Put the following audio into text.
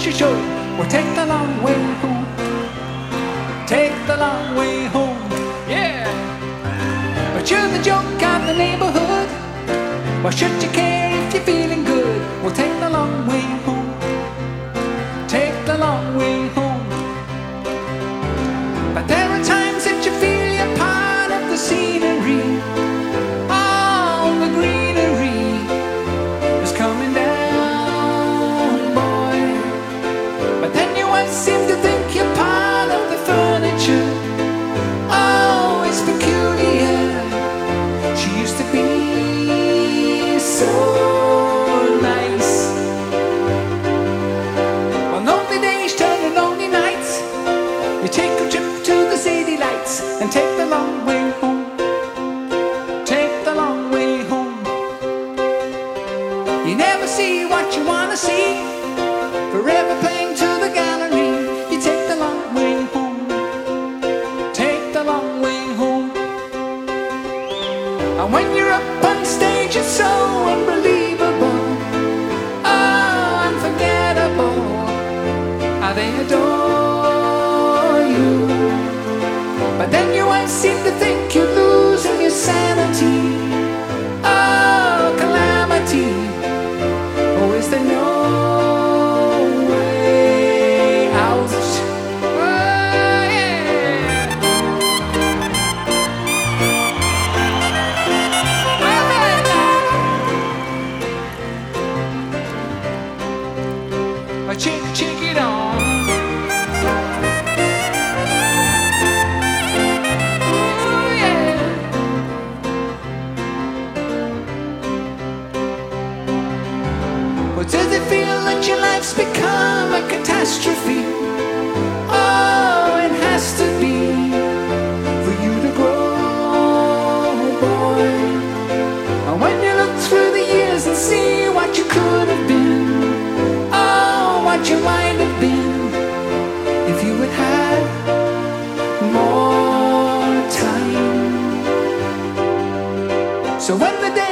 that you should. Well, take the long way home. Take the long way home. Yeah. But you're the joke of the neighborhood. Why should you care if you're feeling good? Well, take the long way home. Take the long way home. But there are times that you feel you're part of the scenery. All the greenery is coming down, boy. But then you always seem to think you're part of the furniture. Oh, it's peculiar. She used to be so nice. On lonely days turn to lonely nights. You take a trip to the city lights and take the long way home. Take the long way home. You never see what you wanna see. Forever playing to the gallery. You take the long way home. Take the long way home. And when you're up on stage, it's so unbelievable. Oh, unforgettable. How they adore you. But then you always seem to think you're losing your sanity. Oh, calamity. Oh, is there no way out? Oh, yeah. A chick, chick it on. Oh, yeah. Well, does it feel that your life's become a catastrophe? Oh, it has to be for you to grow, boy. And when you look through the years and see what you could have been, oh, what you might have been if you had had more time. So when the day